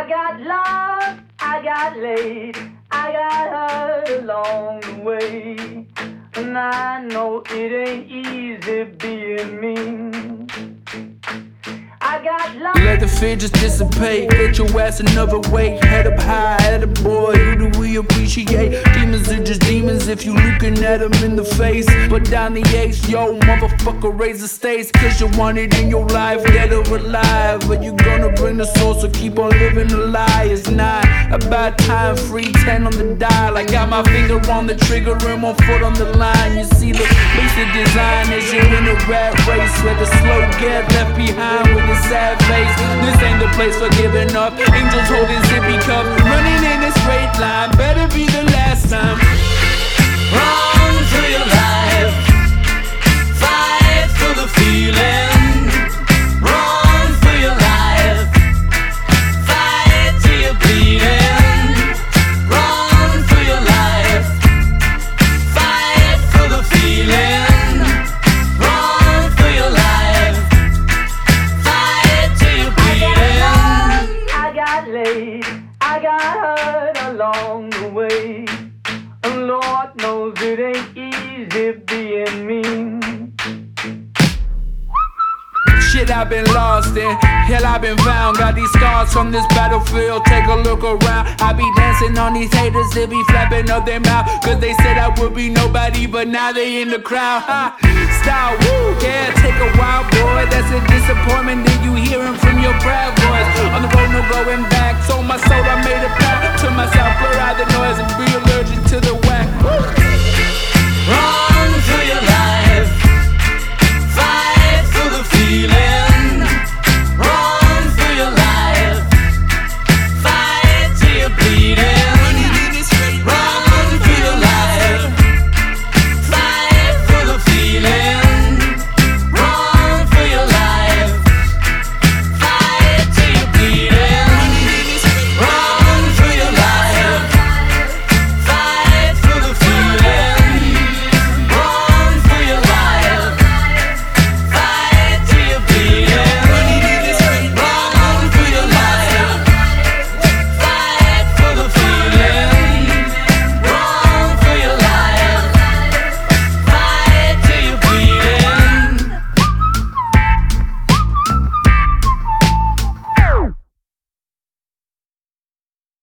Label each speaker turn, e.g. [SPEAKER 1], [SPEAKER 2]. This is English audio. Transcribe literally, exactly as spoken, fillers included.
[SPEAKER 1] I got lost, I got laid, I got hurt along the way. And I know it ain't easy being me. I got lost.
[SPEAKER 2] Let the fear just dissipate. Get your ass another way. Head up high, head up boy. Who do we appreciate? Demons are just demons if you looking at them in the face. But down the ace, yo, motherfucker, raise the stakes. Cause you want it in your life, dead or alive. But you gonna bring the soul, so keep on living the lie. It's not about time, free ten on the dial. I got my finger on the trigger and one foot on the line. You see the basic design as you're in a rat race. Where the slow get left behind with a sad face. This ain't the place for giving up. Angels holding sippy cups, running in a straight line. Better be the last time.
[SPEAKER 3] Run for your life, fight for the feeling. Run for your life, fight till you're bleeding. Run for your life, fight for the feeling. Run for your life, fight till you're bleeding.
[SPEAKER 1] I got laid, I got hurt along the way. And Lord knows it ain't easy being me.
[SPEAKER 2] Shit, I've been lost in, hell I've been found. Got these scars from this battlefield, take a look around. I be dancing on these haters, they be flapping up their mouth. Cause they said I would be nobody, but now they in the crowd. Ha. Style, woo, yeah, take a while, boy. That's a disappointment that you hearing from your proud voice. On the road, no going back, sold my soul, I made a pact to myself, blur out the noise and breathe.